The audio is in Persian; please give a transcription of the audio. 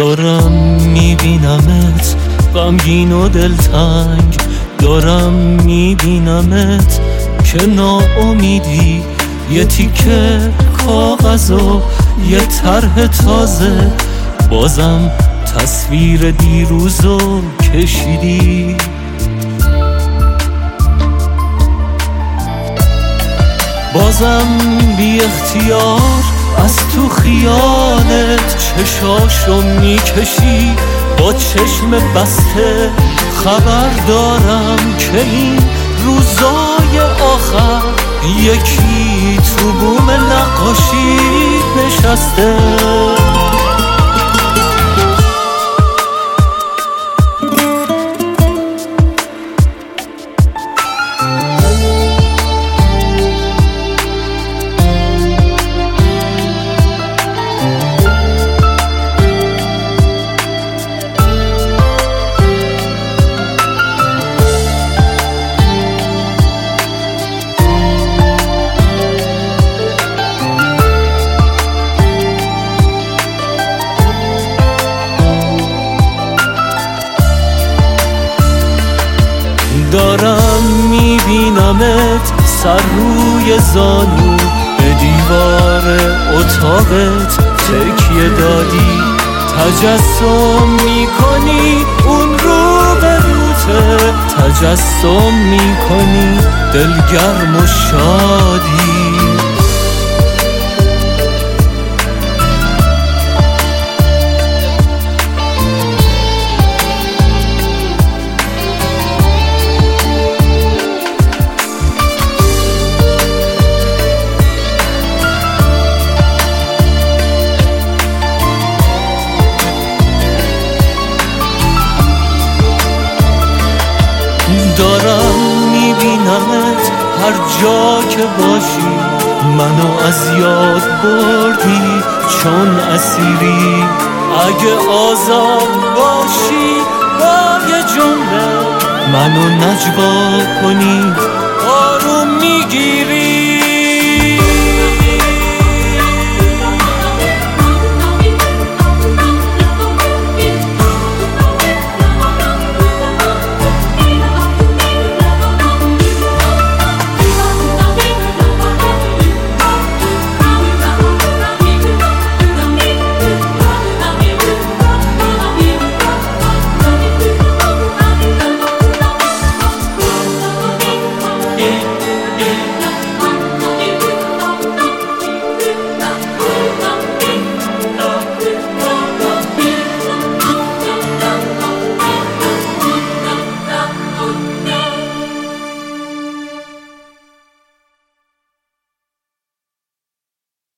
دارم میبینمت غمگین و دلتنگ، دارم میبینمت که ناامیدی، یه تیکه کاغذ و یه طرح تازه، بازم تصویر دیروزو کشیدی. بازم بی اختیار از تو خیالت چشاشو میکشی، با چشم بسته خبر دارم که این روزای آخر یکی تو بوم نقاشی نشسته. دارم میبینمت سر روی زانو به دیوار اتاقت تکیه دادی، تجسم میکنی اون رو به روته، تجسم میکنی دلگرم و شادی. دارم میبینمت هر جا که باشی، منو از یاد بردی چون اسیری. اگه آزاد باشی با یه جمله منو نجوا کنی، آروم میگیری.